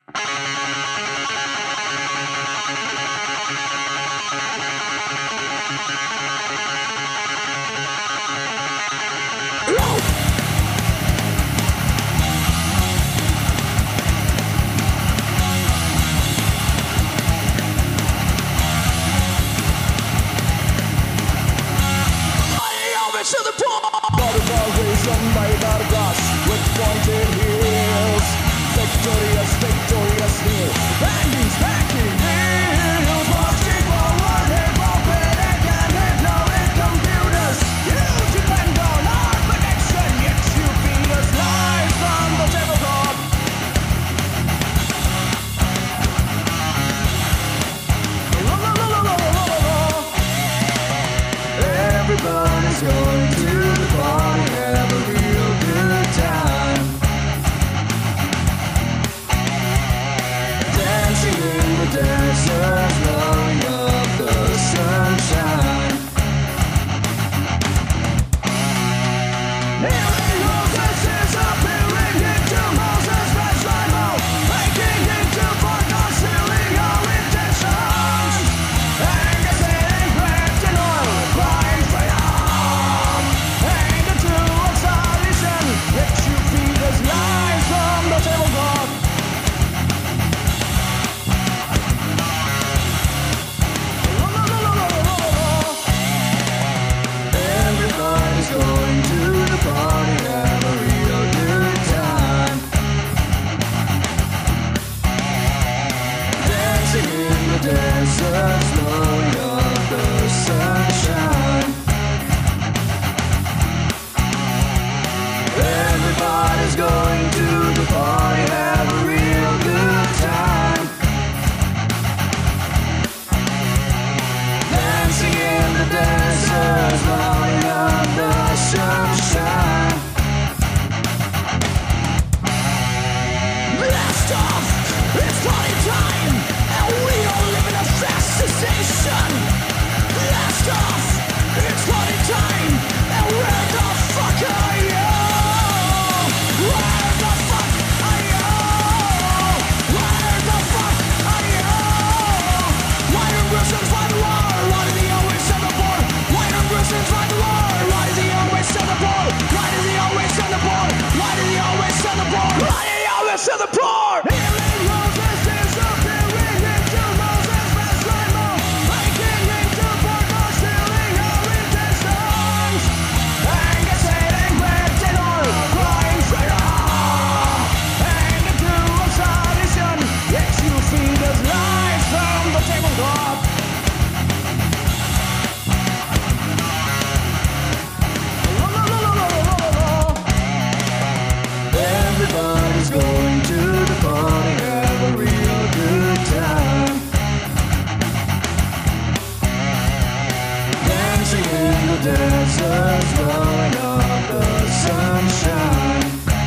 To the reason made out of glass with pointed heels. Victorious heel. And he's backing heels. Marching forward, hip open and can hit no in computers. You depend on our connection, yet you feed us lies from the tabletop. Everybody's going to the party, have a real good time. Dancing in the desert, blowing up the sunshine. Healing Moses disappearing into Moses' fresh Bible, breaking into Portal, sealing our intentions. Anger setting wrapped in oil, crying straight up. Anger to exhalation, let you feed us lies from the tablecloth. Everybody's going to the party, have a real good time. Dancing in the desert, blowing up the sunshine. Everybody's going to the party, have a real good time. Dancing in the desert, blowing up the sunshine. Blast off! It's party time, and we all live in a fascination. Blast off! It's party time, and where the fuck are you? Where the fuck are you? Where the fuck are you? Why do Russians fight the war? Why do they always send the war? Why do Russians fight the war? Why do they always send the war? Why do they always send the war? Why do they always send the war? Why do they always send the war? Healing Moses disappearing into Moses' fresh Bible, breaking into portals, sealing our intentions. Anger setting wrapped in oil, crying straight up. Anger to exhalation, yet you feed us lies from the tabletop. Everybody's going to the party, have a real good time. Dancing in the desert, blowing up the sunshine.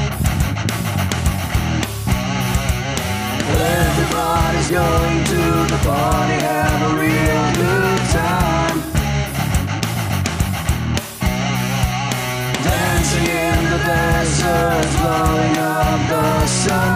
Everybody's going to the party, have a real good time. Dancing in the desert, blowing up the sun.